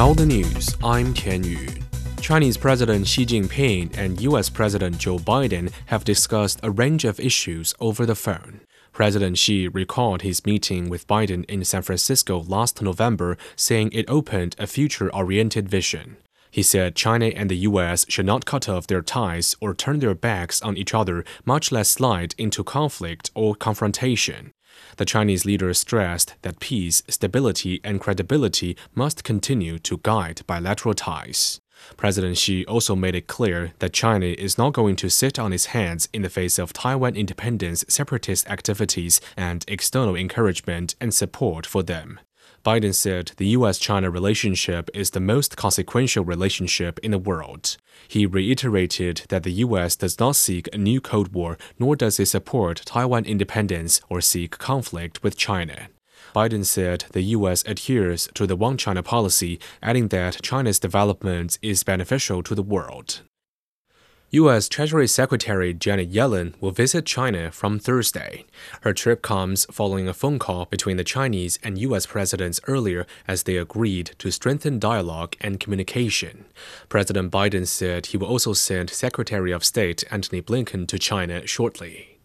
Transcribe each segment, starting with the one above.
Now the news, I'm Tian Yu. Chinese President Xi Jinping and US President Joe Biden have discussed a range of issues over the phone. President Xi recalled his meeting with Biden in San Francisco last November, saying it opened a future-oriented vision. He said China and the US should not cut off their ties or turn their backs on each other, much less slide into conflict or confrontation. The Chinese leader stressed that peace, stability, and credibility must continue to guide bilateral ties. President Xi also made it clear that China is not going to sit on its hands in the face of Taiwan independence separatist activities and external encouragement and support for them. Biden said the U.S.-China relationship is the most consequential relationship in the world. He reiterated that the U.S. does not seek a new Cold War, nor does it support Taiwan independence or seek conflict with China. Biden said the U.S. adheres to the One China policy, adding that China's development is beneficial to the world. U.S. Treasury Secretary Janet Yellen will visit China from Thursday. Her trip comes following a phone call between the Chinese and U.S. presidents earlier as they agreed to strengthen dialogue and communication. President Biden said he will also send Secretary of State Antony Blinken to China shortly.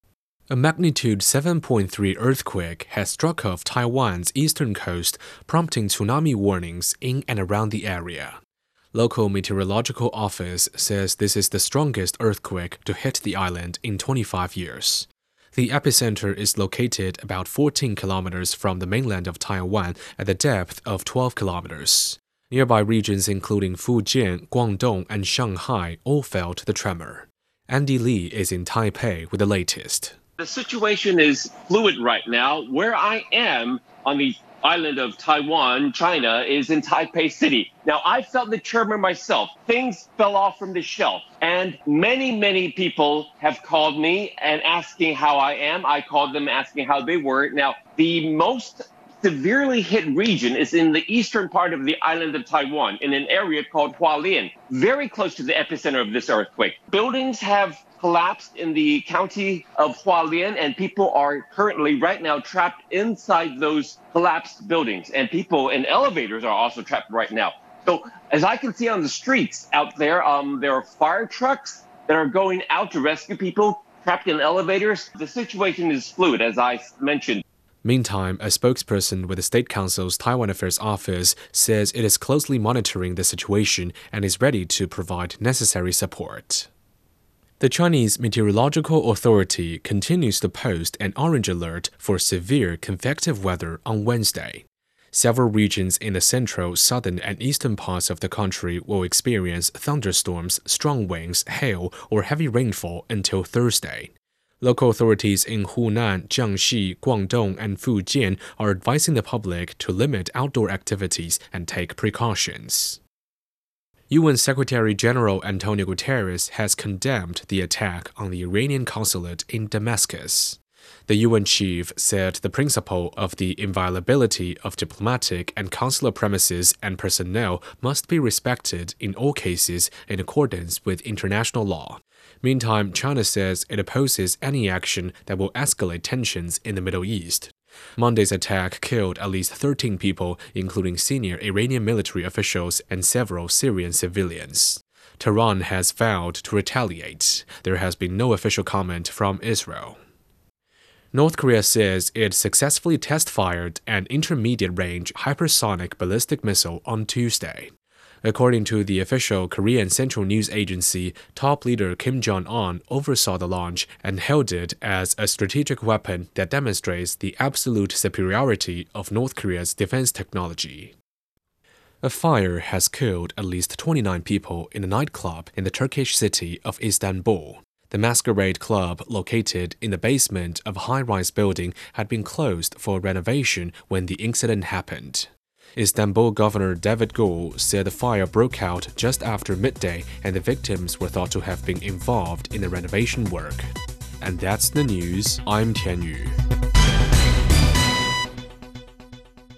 A magnitude 7.3 earthquake has struck off Taiwan's eastern coast, prompting tsunami warnings in and around the area. Local meteorological office says this is the strongest earthquake to hit the island in 25 years. The epicenter is located about 14 kilometers from the mainland of Taiwan at the depth of 12 kilometers. Nearby regions including Fujian, Guangdong, and Shanghai all felt the tremor. Andy Lee is in Taipei with the latest. The situation is fluid right now. Where I am on the island of Taiwan, China, is in Taipei City. Now, I felt the tremor myself. Things fell off from the shelf. And many people have called me and asking how I am. I called them asking how they were. Now, the most severely hit region is in the eastern part of the island of Taiwan, in an area called Hualien, very close to the epicenter of this earthquake. Buildings have collapsed in the county of Hualien, and people are currently right now trapped inside those collapsed buildings, and people in elevators are also trapped right now. So as I can see on the streets out there, there are fire trucks that are going out to rescue people trapped in elevators. The situation is fluid, as I mentioned. Meantime, a spokesperson with the State Council's Taiwan Affairs Office says it is closely monitoring the situation and is ready to provide necessary support. The Chinese Meteorological Authority continues to post an orange alert for severe convective weather on Wednesday. Several regions in the central, southern, and eastern parts of the country will experience thunderstorms, strong winds, hail, or heavy rainfall until Thursday. Local authorities in Hunan, Jiangxi, Guangdong, and Fujian are advising the public to limit outdoor activities and take precautions. UN Secretary-General Antonio Guterres has condemned the attack on the Iranian consulate in Damascus. The UN chief said the principle of the inviolability of diplomatic and consular premises and personnel must be respected in all cases in accordance with international law. Meantime, China says it opposes any action that will escalate tensions in the Middle East. Monday's attack killed at least 13 people, including senior Iranian military officials and several Syrian civilians. Tehran has vowed to retaliate. There has been no official comment from Israel. North Korea says it successfully test-fired an intermediate-range hypersonic ballistic missile on Tuesday. According to the official Korean Central News Agency, top leader Kim Jong-un oversaw the launch and hailed it as a strategic weapon that demonstrates the absolute superiority of North Korea's defense technology. A fire has killed at least 29 people in a nightclub in the Turkish city of Istanbul. The Masquerade Club, located in the basement of a high-rise building, had been closed for renovation when the incident happened. Istanbul Governor David Gül said the fire broke out just after midday and the victims were thought to have been involved in the renovation work. And that's the news. I'm Tian Yu.